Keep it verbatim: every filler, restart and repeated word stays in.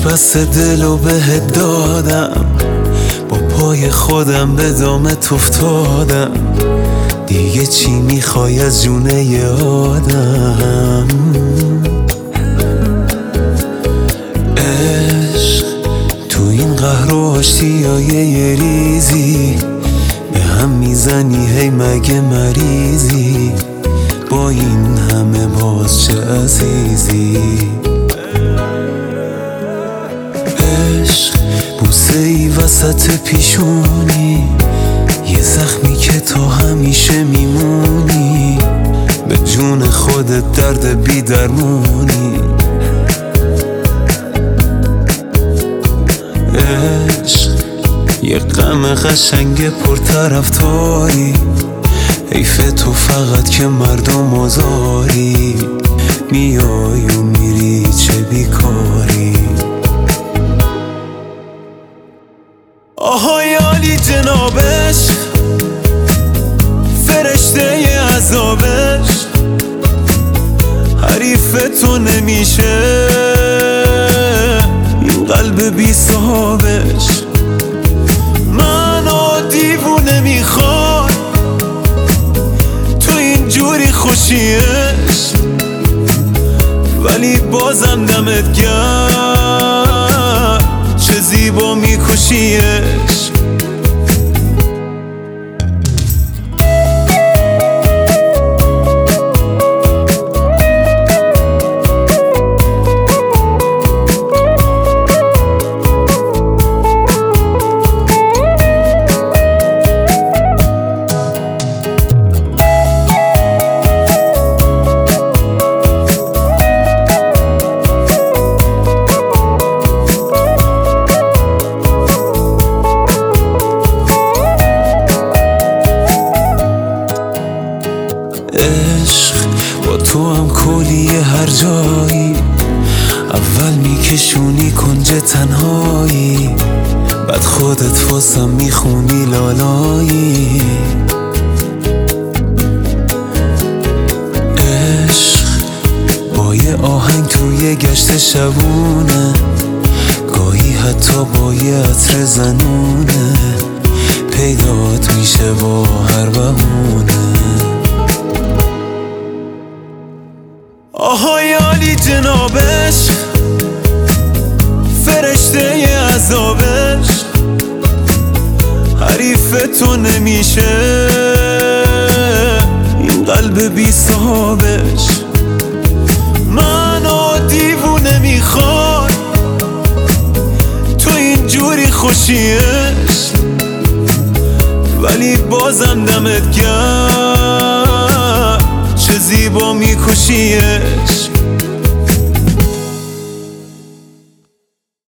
بس دلو بهت دادم، با پای خودم به دامت افتادم، دیگه چی میخوای از جونه ی آدم؟ عشق تو این قهر و آشتیای یه ریزی، به هم میزنی هی مگه مریضی، با این همه باز چه عزیزی؟ عشق بوسه ای وسط پیشونی، یه زخمی که تو همیشه میمونی، به جون خودت درد بی درمونی. عشق یه غم قشنگ پرطرفداری، حیف تو فقط که مردم آزاری، میای و میری چه بیکاری. آهای عالی جنابش، فرشته ی عذابش، حریف تو نمیشه این قلب بی صاحبش. منو دیوونه میخواد تو اینجوری خوشیش، ولی بازم دمت گرم چه زیبا میکشیش. عشق با تو هم کلیه هر جایی، اول میکشونی کنج تنهایی، بعد خودت واسم میخونی لالایی. عشق با یه آهنگ توی گشت شبونه، گاهی حتی با یه عطر زنونه، پیدات میشه با هر بهونه. آهای عالی جنابش، فرشته ی عذابش، حریف تو نمیشه این قلب بی صاحبش. منو دیوونه میخواد تو اینجوری خوشیش، ولی بازم دمت گرم چه زیبا میکشیش.